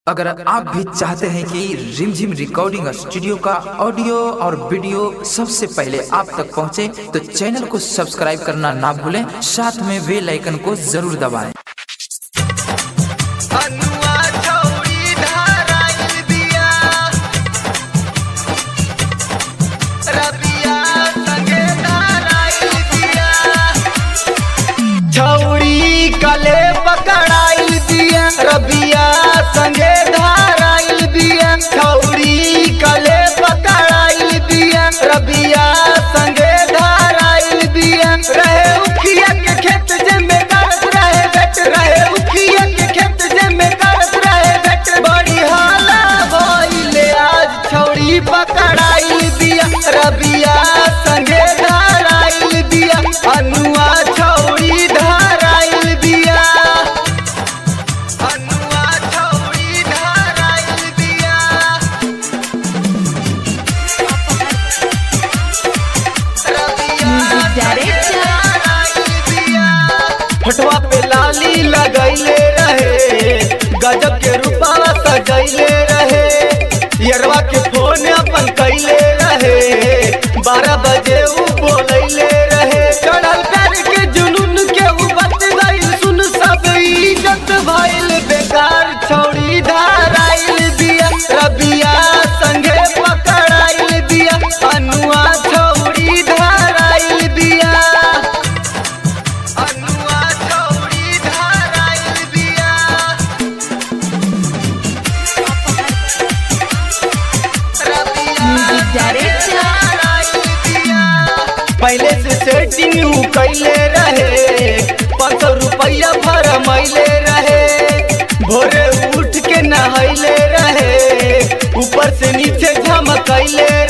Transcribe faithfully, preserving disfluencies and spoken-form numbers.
अगर आप भी चाहते हैं कि रिमझिम रिकॉर्डिंग स्टूडियो का ऑडियो और वीडियो सबसे पहले आप तक पहुंचे, तो चैनल को सब्सक्राइब करना ना भूलें, साथ में बेल आइकन को जरूर दबाएं। छौड़ी कले पकड़ाइल दिया रबिया संगे धाराइल बिया। छौड़ी कले पकड़ाइल दिया रबिया संगे धाराइल बिया। रहे उखिया के खेत जेमे करत रहे बेट, रहे उखिया के खेत जेमे करत रहे बेट। बड़ी हाला भइले आज छौड़ी पकड़ाइल दिया रबिया संगे धाराइल बिया। अनुआ छौड़ी धाराइल बिया, अनुआ छौड़ी धाराइल बिया। फटवा पे लाली लगैले रहे, गजब के रूपा सजैले रहे। यरवा के फोन अपन कैले रहे, बारह बजे उ बोलैले रहे। चढ़ल कर के जुनून के उ बत गइल, सुन सब इज्जत भइल बेकार। छौड़ी धाराइल बिया रबिया संगे पकड़ाइल बिया। अनुआ छौड़ी धाराइल बिया, अनुआ छौड़ी धाराइल बिया। पहले से सेटिंग उ कैले रहे, पाँच सौ रुपया भरमैले रहे। भोरे उठ के नहैले रहे, ऊपर से नीचे झमकैले